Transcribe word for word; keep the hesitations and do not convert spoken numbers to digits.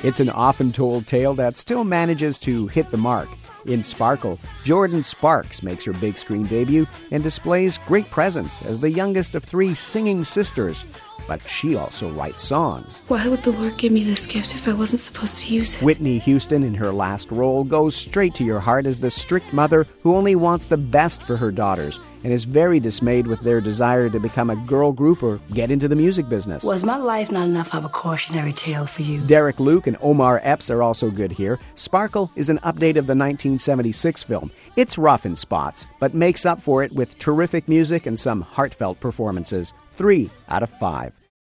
It's an often-told tale that still manages to hit the mark. In Sparkle, Jordan Sparks makes her big screen debut and displays great presence as the youngest of three singing sisters. But she also writes songs. Why would the Lord give me this gift if I wasn't supposed to use it? Whitney Houston, in her last role, goes straight to your heart as the strict mother who only wants the best for her daughters and is very dismayed with their desire to become a girl group or get into the music business. Was my life not enough of a cautionary tale for you? Derek Luke and Omar Epps are also good here. Sparkle is an update of the nineteen seventy-six film. It's rough in spots, but makes up for it with terrific music and some heartfelt performances. Three out of five.